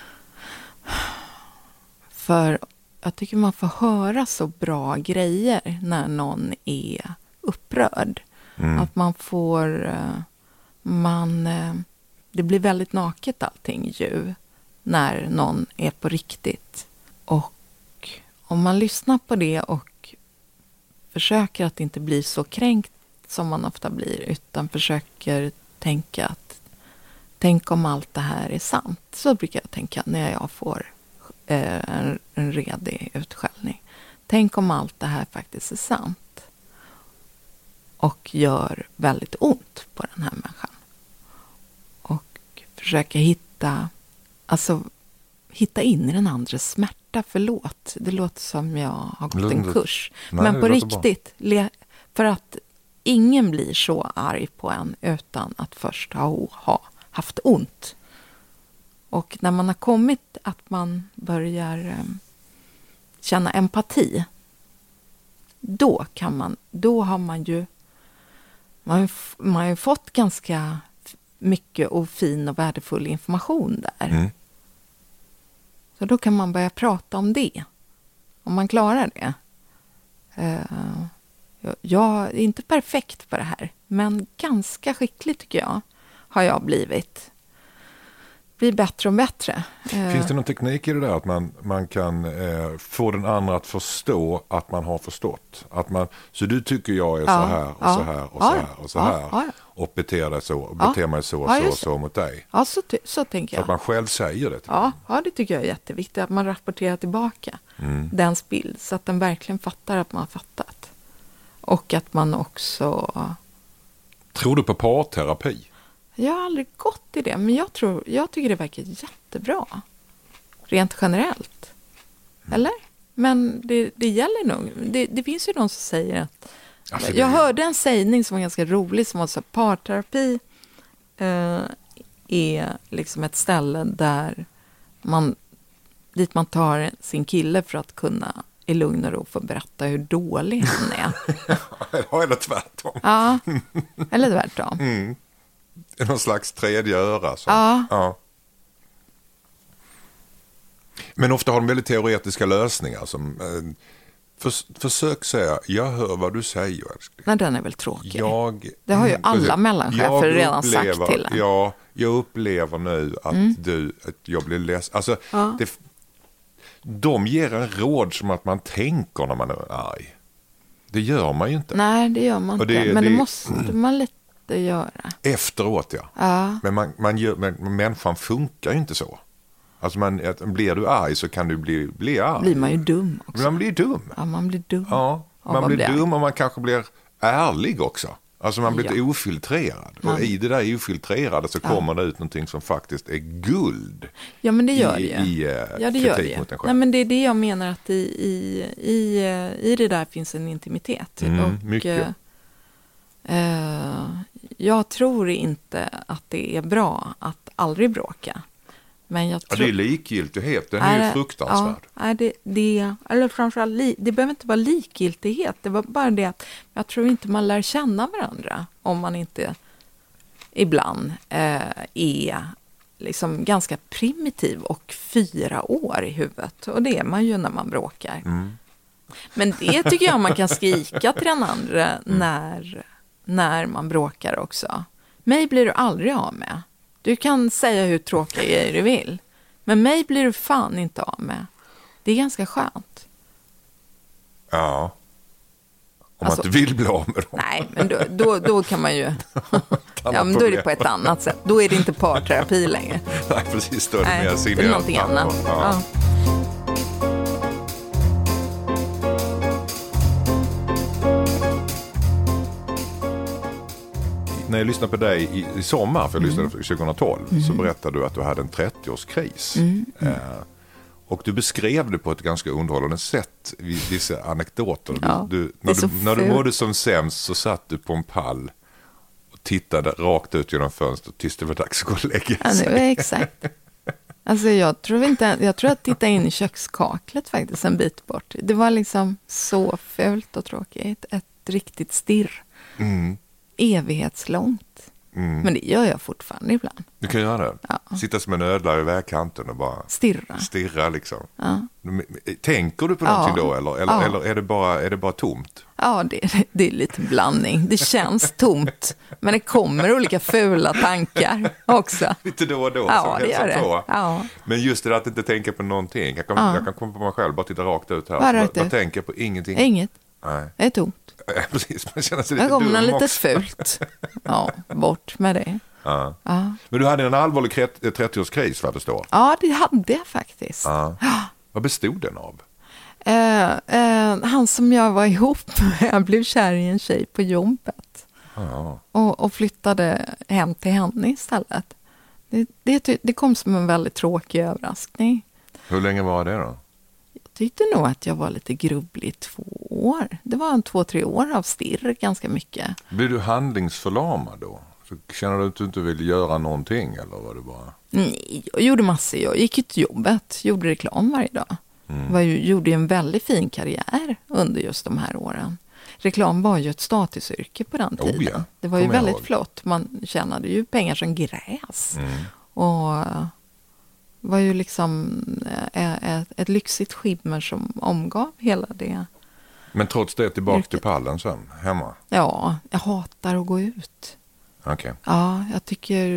För jag tycker man får höra så bra grejer när någon är upprörd. Mm. Att man får... Eh, man, eh, det blir väldigt naket allting ju när någon är på riktigt. Och om man lyssnar på det och försöker att inte bli så kränkt som man ofta blir, utan försöker tänka att tänk om allt det här är sant. Så brukar jag tänka när jag får eh, en, en redig utskällning. Tänk om allt det här faktiskt är sant och gör väldigt ont på den här människan. Och försöka hitta, alltså hitta in i den andres smärta. Förlåt, det låter som jag har gått en kurs. Nej, men på riktigt, le, för att ingen blir så arg på en utan att först ha, ha haft ont. Och när man har kommit att man börjar um, känna empati, då kan man, då har man ju man, man har ju fått ganska mycket och fin och värdefull information där. Mm. Så då kan man börja prata om det. Om man klarar det. Uh, jag är inte perfekt på det här. Men ganska skicklig tycker jag. Har jag blivit. Blir bättre och bättre. Uh, Finns det någon teknik i det där? Att man, man kan uh, få den andra att förstå att man har förstått. Att man, så du tycker jag är ja, så här och ja, så här och ja, så här och så här. Ja, ja. Och beter dig så. Och beter ja, mig så och ja, så och så mot dig. Ja, så, ty- så tänker jag. Så att man själv säger det. Ja, ja, det tycker jag är jätteviktigt. Att man rapporterar tillbaka mm. dens bild. Så att den verkligen fattar att man har fattat. Och att man också... Tror du på parterapi? Jag har aldrig gått i det. Men jag, tror, jag tycker det verkar jättebra. Rent generellt. Mm. Eller? Men det, det gäller nog. Det, det finns ju de som säger att... Alltså, jag det... hörde en sägning som var ganska rolig. Som var så: parterapi eh, är liksom ett ställe där man... dit man tar sin kille för att kunna i lugn och ro få berätta hur dålig han är. Ja, eller tvärtom. Ja, eller tvärtom. Mm. Någon slags tredje öra. Så. Ja. ja. Men ofta har de väldigt teoretiska lösningar. Som, eh, för, försök säga, jag hör vad du säger. Nej, den är väl tråkig. Jag, det har ju alla mellanchefer redan upplever, sagt till en. Ja, jag upplever nu att mm. du, att jag blir ledsen. Alltså, ja. det, de ger en råd som att man tänker när man är arg. Det gör man ju inte. Nej, det gör man det, inte. Men det, det måste man lite göra. Efteråt, ja. ja. Men, man, man gör, men människan funkar ju inte så. Alltså man, att, blir du arg så kan du bli, bli arg. Blir man ju dum också. Man blir dum. Ja, man blir dum. Ja, man blir, blir dum och man kanske blir ärlig också. Alltså man blir ja. ofiltrerad. Man... Och i det där ofiltrerade så ja. kommer det ut någonting som faktiskt är guld. Ja, men det gör i, det ju. I, ja, det gör det. Nej, men det är det jag menar, att i, i, i, i det där finns en intimitet. Mm, och mycket. Eh, jag tror inte att det är bra att aldrig bråka. Men jag tror... Ja, det är likgiltighet, den är, är ju fruktansvärd. Ja, är det, det, eller framförallt, det behöver inte vara likgiltighet. Det var bara det att jag tror inte man lär känna varandra om man inte ibland eh, är liksom ganska primitiv och fyra år i huvudet. Och det är man ju när man bråkar. Mm. Men det tycker jag man kan skrika till den andra mm. när, när man bråkar också. Mig blir du aldrig av med. Du kan säga hur tråkiga grejer du vill. Men mig blir du fan inte av med. Det är ganska skönt. Ja. Om alltså, man inte vill bli av med dem. Nej, men då, då, då kan man ju... ja, men då är det på ett annat sätt. Då är det inte parterapi längre. Nej, precis. Då är det Nej, mer sin det är någonting annat. Ja. Ja. När jag lyssnade på dig i, i sommar, för jag lyssnade mm. tjugohundratolv, mm. så berättade du att du hade en trettioårskris. Mm. Mm. Eh, och du beskrev det på ett ganska underhållande sätt, vissa anekdoter. Ja, du, när, du, när du mådde som sämst så satt du på en pall och tittade rakt ut genom fönstret tills det var dags att gå och lägga sig. Ja, det var exakt. Alltså jag tror inte, jag tror att titta in i kökskaklet faktiskt en bit bort. Det var liksom så fult och tråkigt. Ett riktigt stirr. Mm. Evighetslångt. Mm. Men det gör jag fortfarande ibland. Du kan göra det. Ja. Sitta som en ödla i vägkanten och bara stirra. Stirra liksom. Ja. Tänker du på ja. någonting då eller, eller, ja. eller är, det bara, är det bara tomt? Ja, det, det är lite blandning. Det känns tomt. Men det kommer olika fula tankar också. Lite då och då. Ja, det gör det. På. Ja. Men just det att inte tänka på någonting. Jag kan, ja. jag kan komma på mig själv, bara titta rakt ut här. Bara rakt ut. Jag tänker på ingenting. Inget. Nej. Det är tomt. Ja, precis. Man känner sig lite dum också. Jag kommer lite fult. Ja, bort med det. Ja. Ja. Men du hade en allvarlig trettioårskris, vad jag förstår. Ja, det hade jag faktiskt. Ja. Vad bestod den av? Eh, eh, han som jag var ihop med, jag blev kär i en tjej på jobbet. Ja. Och, och flyttade hem till henne istället. Det, det, det kom som en väldigt tråkig överraskning. Hur länge var det då? Jag tyckte nog att jag var lite grubblig i två år. Det var en två, tre år av stirr ganska mycket. Blir du handlingsförlamad då? Så känner du att du inte vill göra någonting eller var det bara? Nej, jag gjorde massor. Jag gick till jobbet, gjorde reklam varje dag. Mm. Var ju, gjorde en väldigt fin karriär under just de här åren. Reklam var ju ett statusyrke på den tiden. Oh ja, det var ju väldigt ihåg. flott. Man tjänade ju pengar som gräs. Mm. Och var ju liksom ett, ett lyxigt skimmer som omgav hela det. Men trots det tillbaka yrket. Till pallen sen, hemma? Ja, jag hatar att gå ut. Okej. Okay. Ja, jag tycker...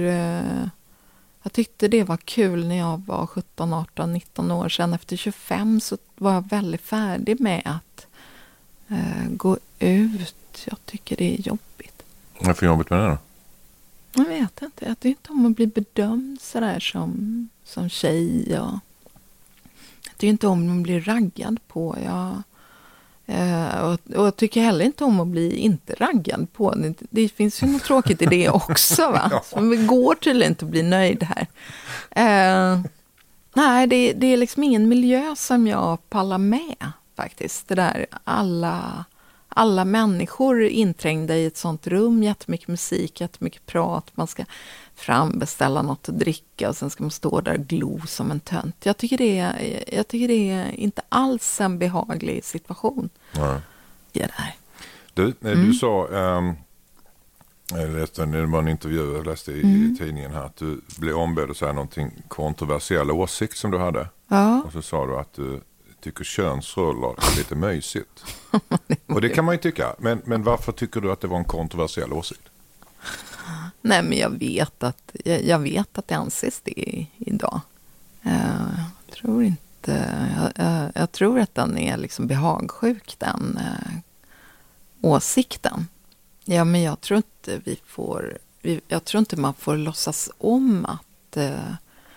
Jag tyckte det var kul när jag var sjutton, arton, nitton år sedan. Efter tjugofem så var jag väldigt färdig med att eh, gå ut. Jag tycker det är jobbigt. Varför jobbigt med det då? Jag vet inte. Jag tycker inte om att bli bedömd sådär som, som tjej. Och jag tycker inte om att bli raggad på. Jag, eh, och, och jag tycker heller inte om att bli inte raggad på. Det, det finns ju något tråkigt i det också, va? Ja. Så vi går tydligen inte att bli nöjd här. Eh, nej, det, det är liksom ingen miljö som jag pallar med faktiskt. Det där alla, alla människor inträngda i ett sånt rum, jättemycket musik, jättemycket prat. Man ska frambeställa något att dricka och sen ska man stå där och glo som en tönt. Jag tycker det är, jag tycker det är inte alls en behaglig situation. Nej. Det där. Du, du mm. sa, um, jag läste, det var en intervju jag läste i, mm. i tidningen här, att du blev ombedd att säga någonting kontroversiell åsikt som du hade. Ja. Och så sa du att du tycker könsroller är lite mysigt. Och det kan man ju tycka. Men, men varför tycker du att det var en kontroversiell åsikt? Nej, men jag vet att jag, jag vet att det anses det i, idag. Uh, jag tror inte jag, jag, jag tror att den är liksom behagsjuk, den uh, åsikten. Ja, men jag tror inte vi får vi, jag tror inte man får låtsas om att uh,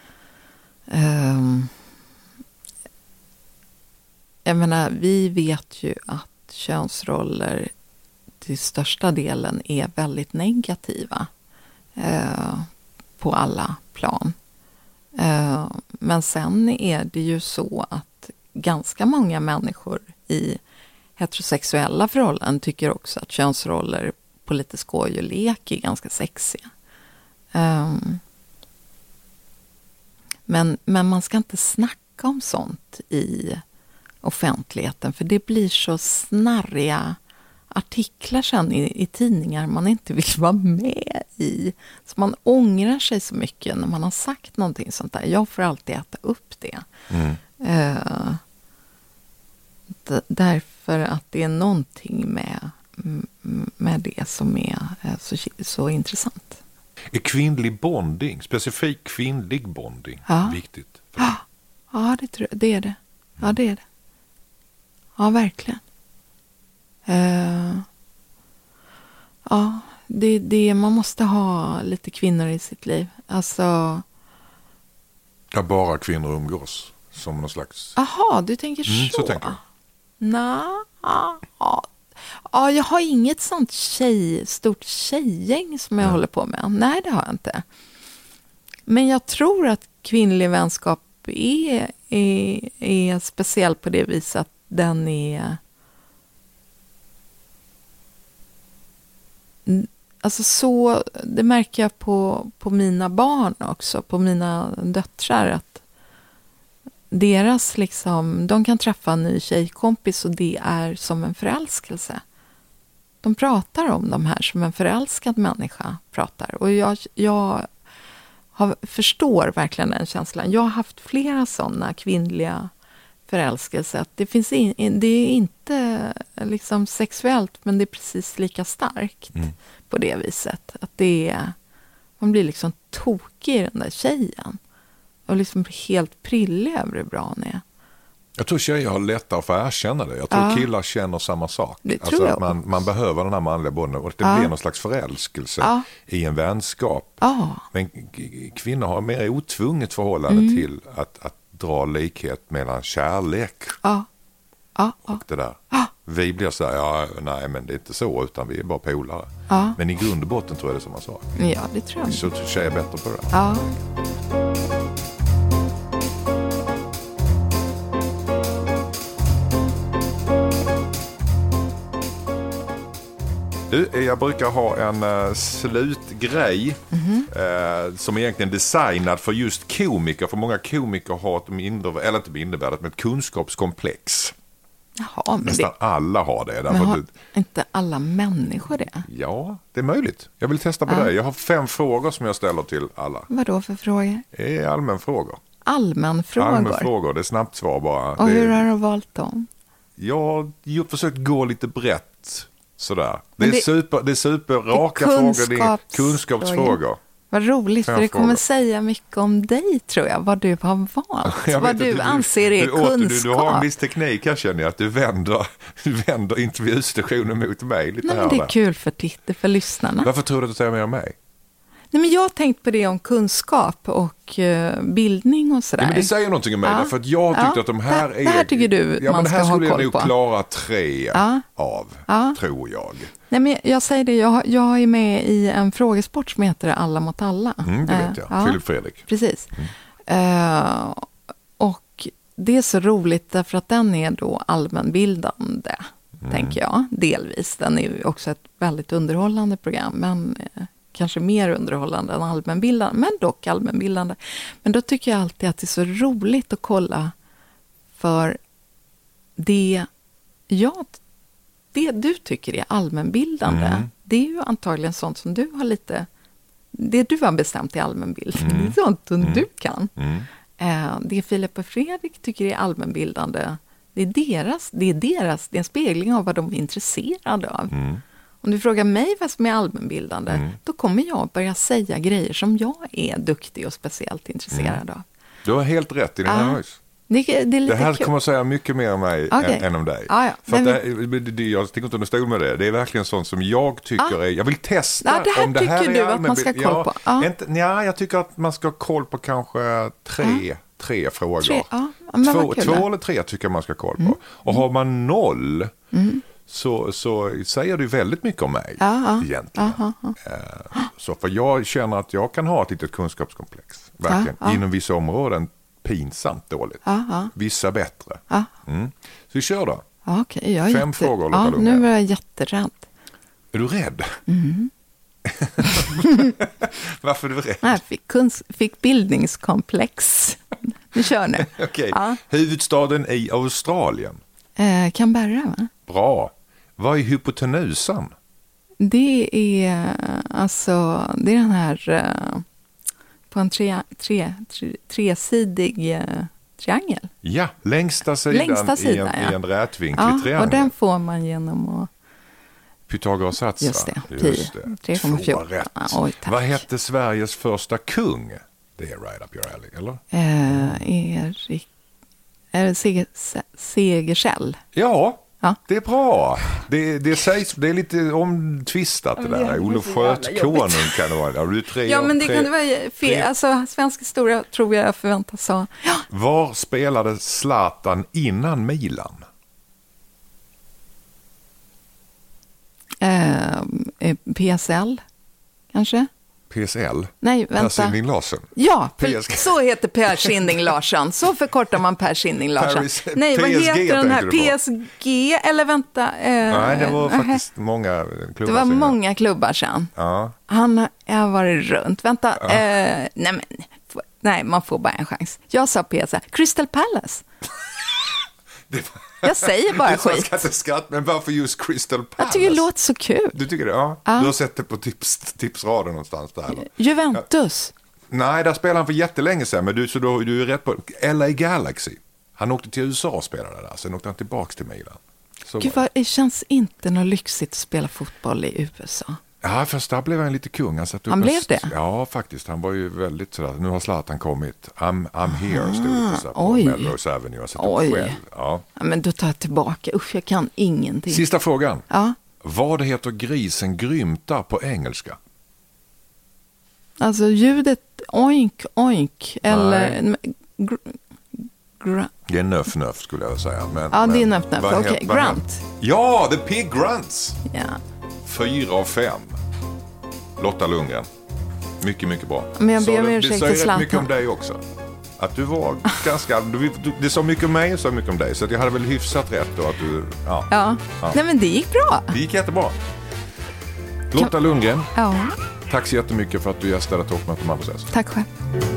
um, jag menar, vi vet ju att könsroller till största delen är väldigt negativa eh, på alla plan. Eh, men sen är det ju så att ganska många människor i heterosexuella förhållanden tycker också att könsroller på lite skoj och lek är ganska sexiga. Um, men, men man ska inte snacka om sånt i offentligheten, för det blir så snarriga artiklar sen i, i tidningar man inte vill vara med i. Så man ångrar sig så mycket när man har sagt någonting sånt där. Jag får alltid äta upp det. Mm. Uh, d- därför att det är någonting med, med det som är uh, så, så intressant. Är kvinnlig bonding, specifik kvinnlig bonding, ja. viktigt? Ja, ja det, tror jag, det är det. Ja, det är det. Ja, verkligen. Uh, ja, det, det, man måste ha lite kvinnor i sitt liv. Alltså... Där bara kvinnor umgås, som någon slags... Aha, du tänker mm, så? Så tänker jag. Nå, ja, ja, jag har inget sånt tjej, stort tjejgäng som jag mm. håller på med. Nej, det har jag inte. Men jag tror att kvinnlig vänskap är, är, är speciell på det viset att den är... Alltså så, det märker jag på, på mina barn också, på mina döttrar, att deras liksom, de kan träffa en ny tjejkompis och det är som en förälskelse. De pratar om de här som en förälskad människa pratar. Och jag, jag har, förstår verkligen den känslan. Jag har haft flera sådana kvinnliga förälskelser. Att det, finns in, det är inte liksom sexuellt, men det är precis lika starkt mm. på det viset. Att det är, man blir liksom tokig i den där tjejen. Och liksom helt prillig över hur bra hon är. Jag tror tjejer har lättare att få erkänna det. Jag tror ja. killar känner samma sak. Det alltså tror jag att man, man behöver den här manliga bonden. Och det ja. blir någon slags förälskelse ja. i en vänskap. Ja. Men kvinnor har mer otvunget förhållande mm. till att, att dra likhet mellan kärlek ja. Ja. och det där. Ja. Vi blir så här, ja, nej men det är inte så, utan vi är bara polare. Ja. Men i grund och botten tror jag det är samma sak. Ja, det tror jag. Så tjejer är bättre på det. Ja. Du, jag brukar ha en uh, slutgrej mm-hmm. uh, som är egentligen designad för just komiker. För många komiker har ett mindre, eller inte mindervärdet, men ett kunskapskomplex. Jaha, men nästan det... alla har det. Men har du... inte alla människor det? Ja, det är möjligt. Jag vill testa på ja. det. Jag har fem frågor som jag ställer till alla. Vad då för frågor? Det är allmänfrågor. Allmänfrågor? Allmänfrågor, det är snabbt svar bara. Och det... hur har du valt dem? Jag har försökt gå lite brett. Sådär. Det är, det, super, det är superraka det frågor, det är kunskapsfrågor. Vad roligt, Fem för det kommer frågor. säga mycket om dig, tror jag, vad du har valt. Vad du, du anser är du, kunskap. Du, du har en viss teknik här, känner jag, att du vänder, du vänder intervjustationen mot mig lite. Nej, här. Men det är kul för titta, för lyssnarna. Varför tror du att du säger mer om mig? Nej, men jag har tänkt på det om kunskap och uh, bildning och sådär. Ja, men det säger någonting om mig, ja. för att jag tyckte ja. att de här det, är... Det här tycker du ja, man men ska ha koll på. Det här skulle jag nog klara tre ja. av, ja. tror jag. Nej, men jag säger det, jag, jag är med i en frågesport som heter Alla mot alla. Mm, det vet jag, ja. Filip Fredrik. Precis. Mm. Uh, och det är så roligt därför att den är då allmänbildande, mm. tänker jag, delvis. Den är ju också ett väldigt underhållande program, men uh, kanske mer underhållande än allmänbildande, men dock allmänbildande. Men då tycker jag alltid att det är så roligt att kolla, för det jag det du tycker är allmänbildande, mm. det är ju antagligen sånt som du har lite, det du har bestämt i allmänbildning, mm. det är sånt som mm. du kan. Mm. Eh, det Filip och Fredrik tycker är allmänbildande, det är deras, det är deras, det är en spegling av vad de är intresserade av. Mm. Om du frågar mig vad som är allmänbildande, mm. då kommer jag börja säga grejer som jag är duktig och speciellt intresserad mm. av. Du har helt rätt i din analys. Det, det, är lite det här kul. kommer att säga mycket mer om mig okay. än, än om dig. Ah, ja. För men, det, det, jag sticker inte under stol med det. Det är verkligen sånt som jag tycker ah. är... Jag vill testa ah, det här om det här tycker är du att man ska ha koll på. Ja, ah. inte, ja, jag tycker att man ska ha koll på kanske tre, ah. tre frågor. Tre, ah. två två eller tre tycker jag man ska ha koll på. Mm. Och har man noll... Mm. Så, så säger du väldigt mycket om mig ja, egentligen. Ja, ja. Så för jag känner att jag kan ha ett litet kunskapskomplex. Verkligen. Ja, ja. Inom vissa områden pinsamt dåligt. Ja, ja. Vissa bättre. Ja. Mm. Så vi kör då. Ja, okay. jag Fem jätte... frågor. Ja, nu är jag jätterädd. Är du rädd? Mm. Varför är du rädd? Jag fick, kunst, fick bildningskomplex. Vi kör nu. Okej. Ja. Huvudstaden i Australien. Eh, Canberra, va? Bra. Vad är hypotenusan? Det är alltså, det är den här uh, på en tre, tre, tre, tresidig uh, triangel. Ja, längsta sidan, längsta sidan i en, ja. i en rätvinklig ja, triangel. och den får man genom att... Pythagoras sats. Just det, Just det. tre komma fjorton. Två rätt. Ja, oj, tack. Vad hette Sveriges första kung? Det är right up your alley, eller? Eh, Erik... Är det Seger, Segersäll? Ja, Ja. det är bra. Det, det, sägs, det är lite omtvistat det där. Olof Skötkonung kan det vara. Du tre, ja, men det tre, kan det vara fel. tre. Alltså, svensk historia tror jag förväntas ha. Ja. Var spelade Zlatan innan Milan? Eh, P S L, kanske? P S L? Nej, Per vänta. Sinding Larsen? Ja, P för, S G. så heter Per Sinding Larsson. Så förkortar man Per Sinding Larsson. Paris, Nej, vad P S G heter den här? tänker du på. P S G, eller vänta. Eh, Nej, det var eh, faktiskt många klubbar. Det var senare. många klubbar sen. Ja. Han har varit runt. Vänta, Ja. eh, nej men, nej, man får bara en chans. Jag sa P S G. Crystal Palace. Det var... Jag säger bara det var skit. skatteskatt, men varför just Crystal Palace? Jag tycker det låter så kul. Du tycker det? Ja. Ja. Du har sett det på tips, tipsraden någonstans där, eller? Juventus. Nej, där spelade han för jättelänge sedan, men du, så då, du är rätt på L A Galaxy. Han åkte till U S A och spelade där, sen åkte han tillbaka till Milan. Så Gud, var vad, det känns inte något lyxigt att spela fotboll i U S A. Ja, först där blev han lite kung. Han, satt upp Han en... blev det? Ja, faktiskt. Han var ju väldigt sådär, nu har Zlatan kommit. I'm, I'm here, stod det på, så på oj. Melrose Avenue. Jag satt upp Oj. själv. Ja. Ja, men då tar jag tillbaka. Usch, jag kan ingenting. Sista frågan. Ja, Vad heter grisen Grymta på engelska? alltså ljudet oink, oink, eller... Gr, gr, Det är nöff, nöff skulle jag säga. Men, ja, men, det är nöff, nöff. vad Okej, heter- vad grunt. heter- Ja, The Pig Grunts. Ja. Fyra av fem. Lotta Lundgren. Mycket, mycket bra. Men jag Så ber om det- ursäkt Det säger till rätt mycket om Zlatan. dig också. Att du var ganska... Du, du, det sa mycket om mig och sa mycket om dig. Så att jag hade väl hyfsat rätt då att du... Ja. Ja. Ja. Nej, men det gick bra. Det gick jättebra. Lotta Lundgren, Ja, tack så jättemycket för att du gästade Toppmöte med Anders S. tack själv.